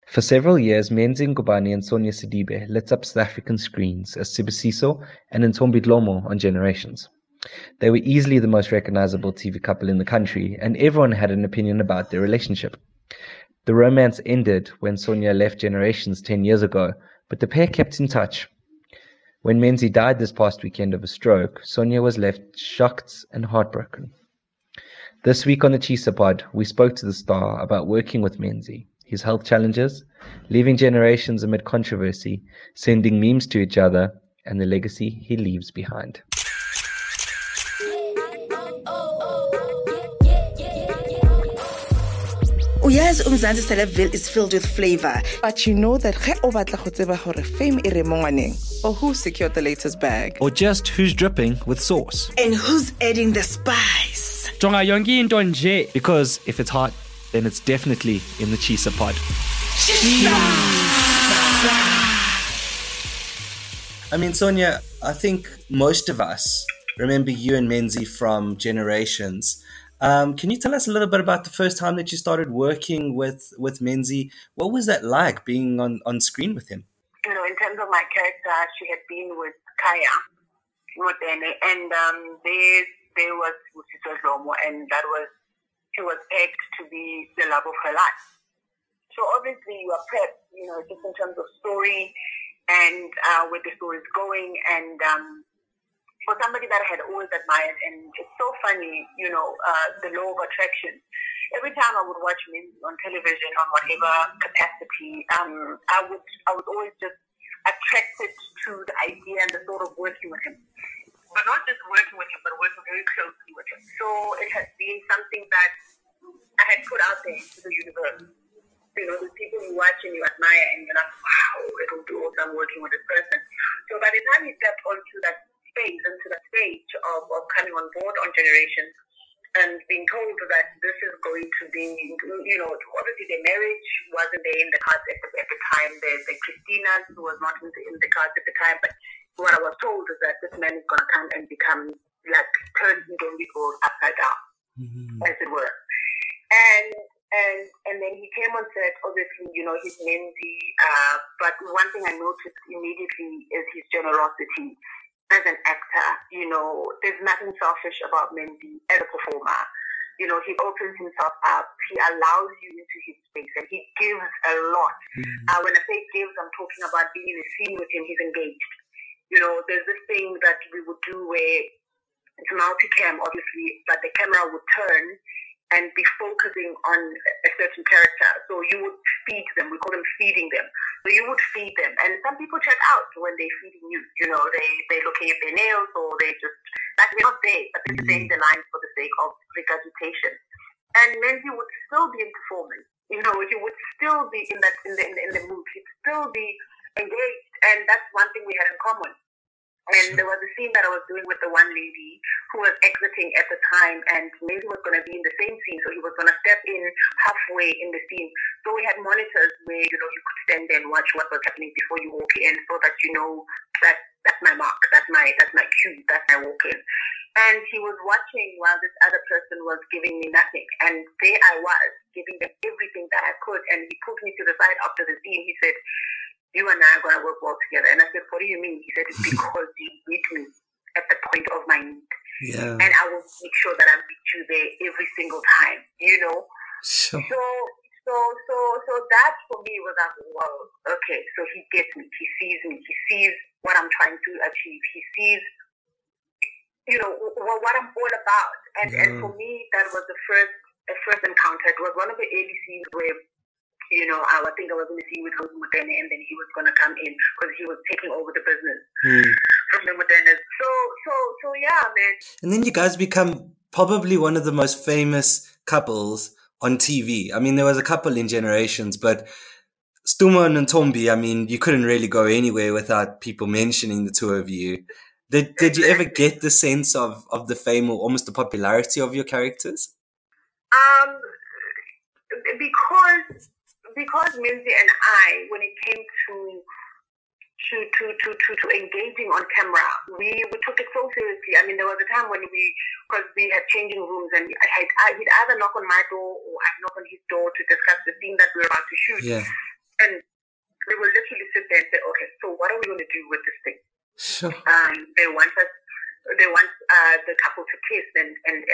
For several years, Menzi Ngubane and Sonia Sidibe lit up South African screens as Sibusiso and Ntombi Dlomo on Generations. They were easily the most recognizable TV couple in the country, and everyone had an opinion about their relationship. The romance ended when Sonia left Generations 10 years ago, but the pair kept in touch. When Menzi died this past weekend of a stroke, Sonia was left shocked and heartbroken. This week on the Chisa Pod, we spoke to the star about working with Menzi, his health challenges, leaving Generations amid controversy, sending memes to each other, and the legacy he leaves behind. Uyazi uMzansi Celebville is filled with flavor, but you know that ge o batla go tseba gore fame e re mo ngwaneng, or who secured the latest bag, or just who's dripping with sauce, and who's adding the spice. Jonga yonke into nje. Because if it's hot, then it's definitely in the Chisa Pod. I mean, Sonia, I think most of us remember you and Menzi from Generations. Can you tell us a little bit about the first time that you started working with Menzi? What was that like, being on screen with him? You know, in terms of my character, she had been with Kaya Modene, and there was Sibusiso Dlomo, and she was pegged to be the love of her life. So obviously you are prepped, you know, just in terms of story and where the story is going, and for somebody that I had always admired, and it's so funny, you know, the law of attraction. Every time I would watch him on television, on whatever capacity, I was always just attracted to the idea and the thought of working with him. But not just working with him, but working very closely with him. So it has been something that I had put out there into the universe. You know, the people you watch and you admire, and you're like, wow, it will be awesome working with this person. So by the time he stepped onto that space, into that stage of coming on board on Generations, and being told that this is going to be, you know, obviously their marriage wasn't there in the cards at the time. The Christina was not in the cards at the time, but what I was told is that this man is going to come and become, like, turn Ntombi Gold upside down, as it were. And then he came on set, obviously, you know, his Menzi, but one thing I noticed immediately is his generosity as an actor. You know, there's nothing selfish about Menzi as a performer. You know, he opens himself up, he allows you into his space, and he gives a lot. When I say gives, I'm talking about being in a scene with him, he's engaged. You know, there's this thing that we would do where it's multicam, obviously, but the camera would turn and be focusing on a certain character. So you would feed them. We call them feeding them. So you would feed them. And some people check out when they're feeding you. You know, they're looking at their nails, or they just, like, they're not there, but they're saying the lines for the sake of regurgitation. And Menzi would still be in performance. You know, he would still be in the mood. He'd still be engaged. And that's one thing we had in common. And there was a scene that I was doing with the one lady who was exiting at the time, and Menzi was going to be in the same scene, so he was going to step in halfway in the scene. So we had monitors where, you know, you could stand there and watch what was happening before you walk in, so that you know that that's my mark, that's my cue, that's my walk in. And he was watching while this other person was giving me nothing, and there I was giving them everything that I could. And he pulled me to the side after the scene. He said, "You and I are going to work well together." And I said, "What do you mean?" He said, "It's because you meet me at the point of my need. Yeah. And I will make sure that I meet you there every single time," you know? Sure. So that for me was like, wow, okay, so he gets me. He sees me. He sees what I'm trying to achieve. He sees, you know, what I'm all about. And for me, that was the first encounter. It was one of the early scenes where, you know, I think I was going to see with Modene, and then he was going to come in because he was taking over the business from the Modenes. So yeah, man. And then you guys become probably one of the most famous couples on TV. I mean, there was a couple in Generations, but Stuma and Ntombi, I mean, you couldn't really go anywhere without people mentioning the two of you. Did you ever get the sense of the fame or almost the popularity of your characters? Because Menzi and I, when it came to engaging on camera, we took it so seriously. I mean, there was a time when because we had changing rooms, and he'd either knock on my door or I'd knock on his door to discuss the scene that we were about to shoot. Yeah. And you going to do with this thing? Sure. They want the couple to kiss and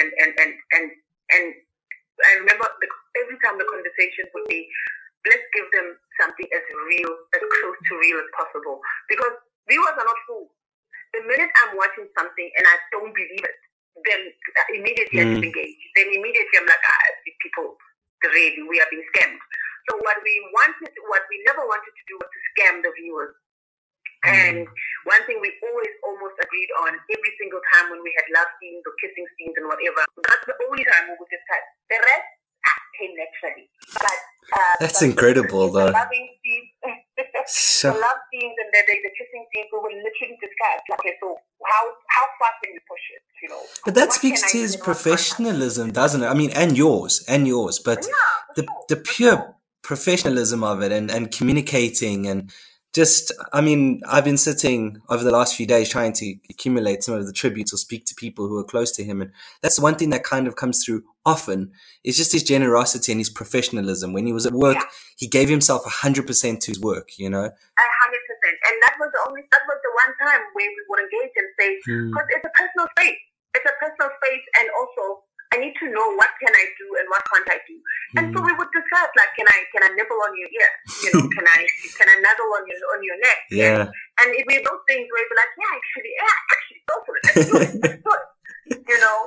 I remember every time the conversation would be, let's give them something as real, as close to real as possible. Because viewers are not fools. The minute I'm watching something and I don't believe it, then immediately I disengage. Then immediately I'm like, these people, really, we are being scammed. So what we never wanted to do was to scam the viewers. And one thing we always almost agreed on every single time when we had love scenes or kissing scenes and whatever, that's the only time we would discuss. The rest came naturally. But that's incredible, though. The loving scenes, Sure. the love scenes and the kissing scenes, we will literally discuss. Okay, so how far can we push it? You know. But that What speaks can I to do his in our professionalism, doesn't it? I mean, and yours. But the pure professionalism of it and communicating and just, I mean, I've been sitting over the last few days trying to accumulate some of the tributes or speak to people who are close to him. And that's one thing that kind of comes through often is just his generosity and his professionalism. When he was at work, he gave himself 100% to his work, you know? 100%. And that was the one time where we would engage and say, because it's a personal space. It's a personal space, and also I need to know what can I do and what can't I do. And so we would discuss, like, can I nibble on your ear? You know, can I nuzzle on your neck? Yeah. And it be those things where you're like, actually, go for it. Let's do it. Let's do it. You know,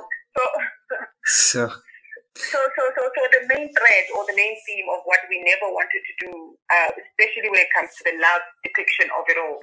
So the main thread or the main theme of what we never wanted to do, especially when it comes to the love depiction of it all,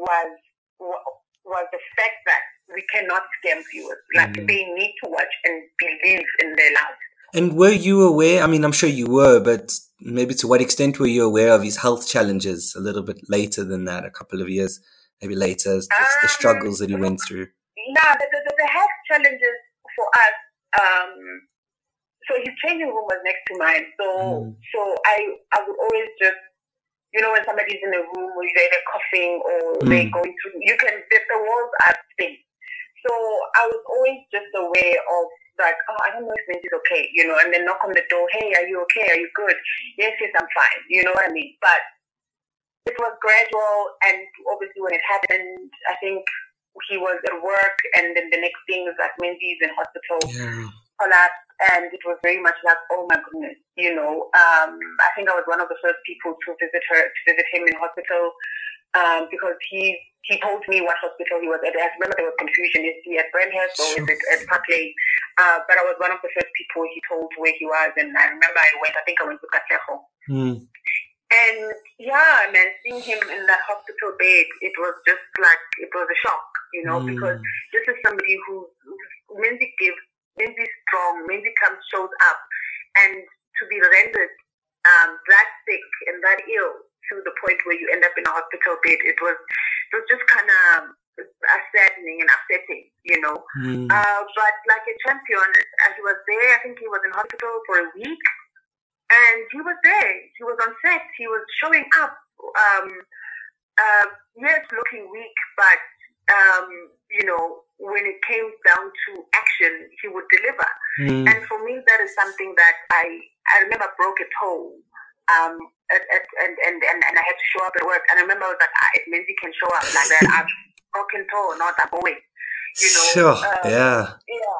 was the fact that we cannot scam viewers. Like, they need to watch and believe in their love. And were you aware, I mean, I'm sure you were, but maybe to what extent were you aware of his health challenges a little bit later than that, a couple of years, maybe later, the struggles that he went through? Yeah, the health challenges for us, so his changing room was next to mine. So I would always just, you know, when somebody's in a room or they're coughing or they're going through, the walls are thin. So I was always just aware of, like, I don't know if this is okay, you know, and then knock on the door, hey, are you okay? Are you good? Yes, I'm fine. You know what I mean? But it was gradual, and obviously when it happened, I think he was at work, and then the next thing is that Menzi's in hospital, collapsed, and it was very much like, oh my goodness, you know. I think I was one of the first people to visit him in hospital, because he told me what hospital he was at. I remember there was confusion. Is he at Brandhurst or is it at Parkley? But I was one of the first people he told where he was, and I remember I went to Katlego. And yeah, man, seeing him in that hospital bed, it was just like, it was a shock, you know, because this is somebody who Menzi gives, Menzi's strong, Menzi shows up, and to be rendered that sick and that ill to the point where you end up in a hospital bed, it was just kind of saddening and upsetting, you know. But like a champion, he was there. I think he was in hospital for a week, and he was there. He was on set. He was showing up. Yes, looking weak, but you know, when it came down to action, he would deliver. And for me, that is something that I remember I broke a toe. And I had to show up at work. And I remember I was like, if Menzi can show up like that, I've broken toe, not I'm going. You know. Sure. Yeah.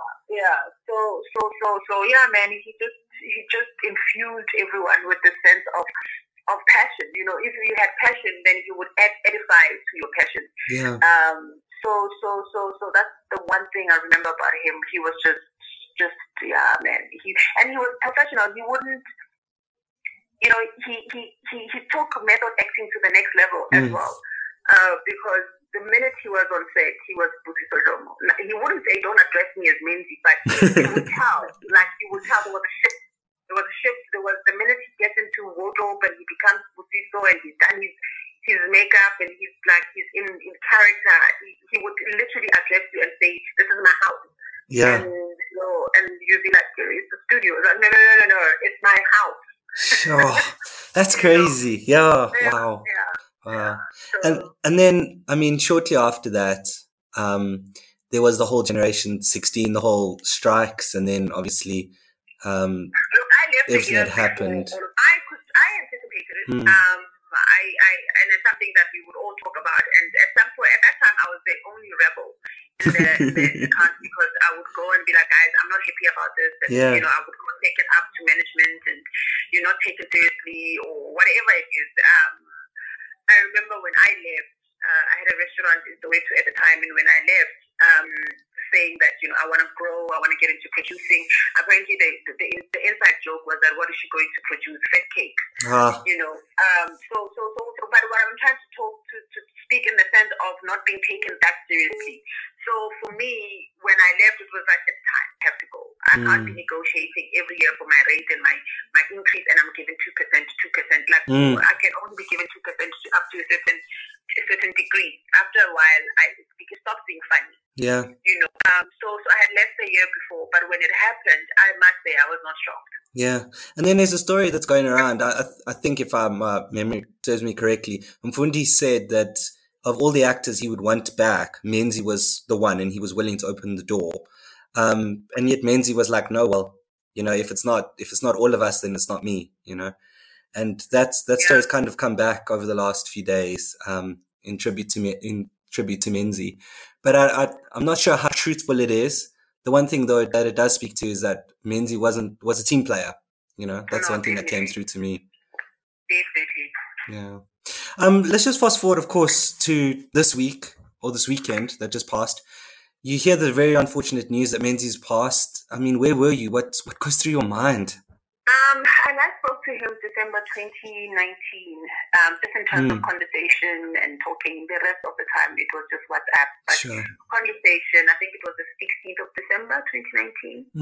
So yeah, man. He just infused everyone with this sense of passion. You know, if you had passion, then he would edify to your passion. Yeah. So that's the one thing I remember about him. He was just yeah, man. He was professional. He wouldn't. You know, he took method acting to the next level as well, because the minute he was on set, he was Busi Sojomo. He wouldn't say, "Don't address me as Menzi," but you would tell. Like, you would tell there was a shift. There was the minute he gets into wardrobe and he becomes Busiso and he's done his makeup and he's in character. He would literally address you and say, "This is my house." Yeah. And you'd be like, "It's the studio." Like, no, it's my house. Sure. That's crazy. Yeah. Wow. Yeah. And then, I mean, shortly after that, there was the whole Generation 16, the whole strikes, and then obviously look, I left everything that happened. I anticipated it. And it's something that we would all talk about, the cast because I would go and be like, guys, I'm not happy about this. And, Yeah. I would go take it up to management and, not take it seriously or whatever it is. I remember when I left, I had a restaurant in Soweto at the time, and when I left, saying that, I want to grow, I want to get into producing. Apparently, the inside joke was that what is she going to produce? Fat cake. But what I'm trying to speak in the sense of not being taken that seriously. So for me, when I left, it was like, it's time, I have to go. I can't be negotiating every year for my rate and my increase, and I'm given 2%. Like, I can only be given 2% up to a certain degree. After a while, it stops being funny. Yeah. So I had left the year before, but when it happened, I must say I was not shocked. Yeah. And then there's a story that's going around. I think if my memory serves me correctly, Mfundi said that of all the actors he would want back, Menzi was the one, and he was willing to open the door. And yet Menzi was like, no, well, if it's not all of us, then it's not me, And that story's kind of come back over the last few days, in tribute to Menzi. But I'm not sure how truthful it is. The one thing though that it does speak to is that Menzi was a team player. That's one thing that came through to me. Definitely. Yeah. Let's just fast forward, of course, to this week or this weekend that just passed. You hear the very unfortunate news that Menzi's passed. I mean, where were you? What goes through your mind? I last spoke to him December 2019, just in terms of conversation and talking. The rest of the time, it was just WhatsApp. But Sure. Conversation, I think it was the 16th of December 2019.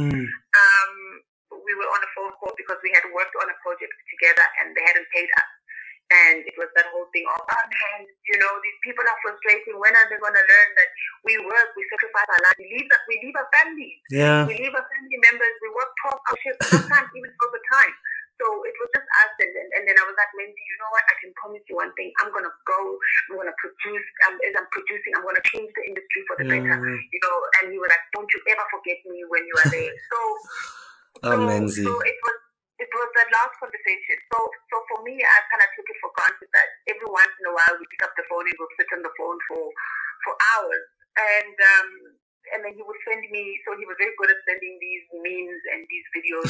We were on a phone call because we had worked on a project together and they hadn't paid us. And it was that whole thing of, man, these people are frustrating. When are they going to learn that we work, we sacrifice our lives, we leave our families. Yeah. We leave our family members, we work 12-hour shifts, sometimes even overtime. So it was just us. And then I was like, Menzi, you know what? I can promise you one thing. I'm going to go, I'm going to produce. As I'm producing, I'm going to change the industry for the better. And he was like, don't you ever forget me when you are there. Menzi. So it was that last conversation. So for me, I kind of took it for granted that every once in a while we pick up the phone and we'll sit on the phone for hours. And then he would send me, so he was very good at sending these memes and these videos.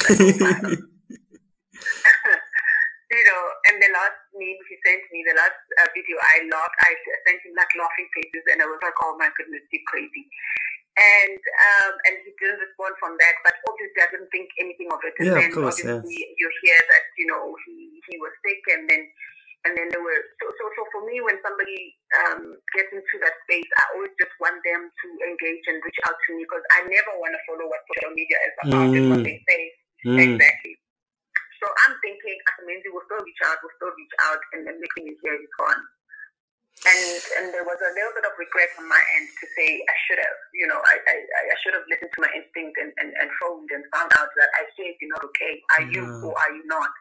And the last meme he sent me, the last video I sent him like laughing faces, and I was like, oh my goodness, you're crazy. And he didn't respond from that, but obviously I didn't think anything of it. And then obviously you hear that, he was sick, and then there were so for me, when somebody gets into that space, I always just want them to engage and reach out to me, because I never want to follow what social media is about and what they say. Exactly. So I'm thinking, Menzi will still reach out, and then next thing you hear, he's gone. And there was a little bit of regret on my end to say I should have, I should have listened to my instinct and phoned and found out that I said you're not okay. Are you or are you not?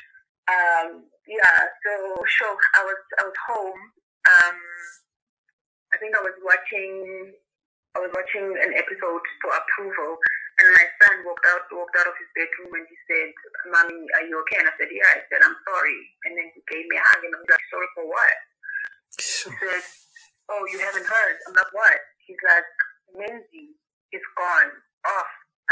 So I was home. I think I was watching an episode for approval, and my son walked out of his bedroom and he said, "Mommy, are you okay?" And I said, "Yeah." I said, "I'm sorry." And then he gave me a hug and I was like, "Sorry for what?" He said, "Oh, you haven't heard." I'm like, "What?" He's like, "Menzi is gone." Oh,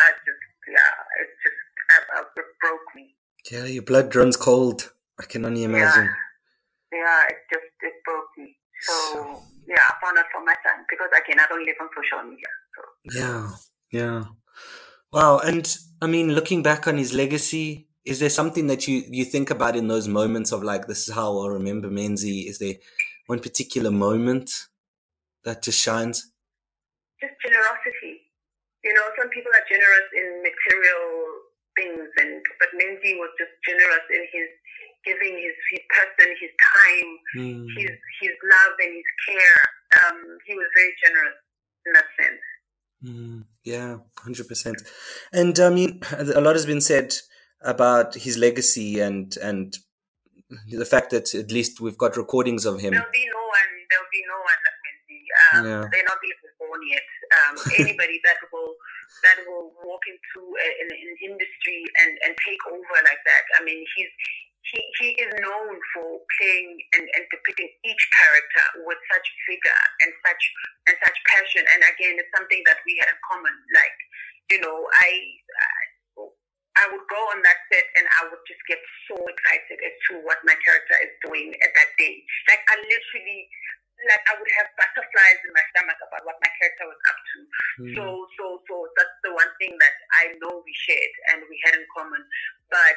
it broke me. Yeah, your blood runs cold. I can only imagine. Yeah, it broke me. So yeah, I found out from my son, because again, I don't live on social media. So. Yeah. Wow. And I mean, looking back on his legacy, is there something that you think about in those moments of like, this is how I'll remember Menzi? Is there one particular moment that just shines? Just generosity. Some people are generous in material things, but Menzi was just generous in his giving, his person, his time, his love and his care. He was very generous in that sense. Yeah, 100%. And I mean, a lot has been said about his legacy and the fact that at least we've got recordings of him. There'll be no one like Menzi. They're not even born yet. Anybody that will walk into an industry and take over like that. I mean, he is known for playing and depicting each character with such vigor and such passion. And again, it's something that we had in common. Like, I would go on that set and I would just get so excited as to what my character is doing at that day. Like, I literally, I would have butterflies in my stomach about what my character was up to. So that's the one thing that I know we shared and we had in common. But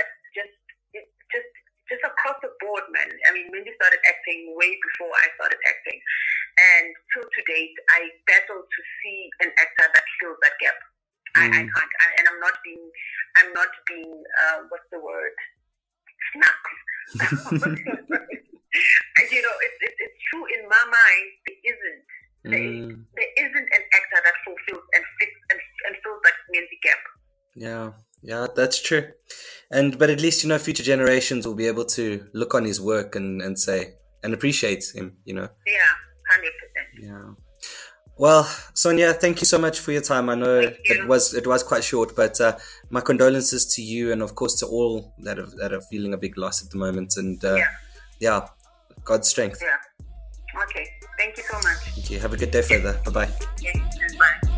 just across the board, man. I mean, Mindy started acting way before I started acting, and till to date, I battle to see an actor that fills that gap. I can't, and I'm not being, what's the word? Snack. It's true in my mind. There isn't an actor that fulfills and fits and fills that Mindy gap. Yeah, that's true. But at least, future generations will be able to look on his work and say, and appreciate him, Yeah, 100%. Yeah. Well, Sonia, thank you so much for your time. I know it was quite short, but my condolences to you and of course to all that are feeling a big loss at the moment. And God's strength. Yeah. Okay. Thank you so much. Thank you. Have a good day further. Bye-bye. Yeah, bye.